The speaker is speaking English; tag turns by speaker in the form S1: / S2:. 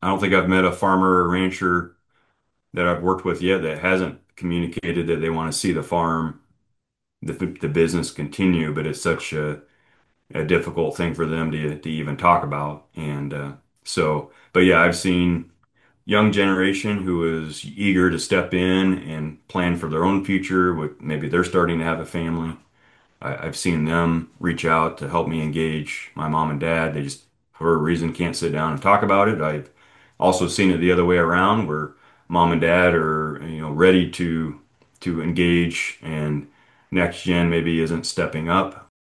S1: I don't think I've met a farmer or rancher that I've worked with yet that hasn't communicated that they want to see the farm, the business continue, but it's such a difficult thing for them to even talk about. And but yeah, I've seen young generation who is eager to step in and plan for their own future. With maybe they're starting to have a family. I've seen them reach out to help me engage my mom and dad. They just, for a reason, can't sit down and talk about it. I've also seen it the other way around, where mom and dad are, ready to engage, and next gen maybe isn't stepping up.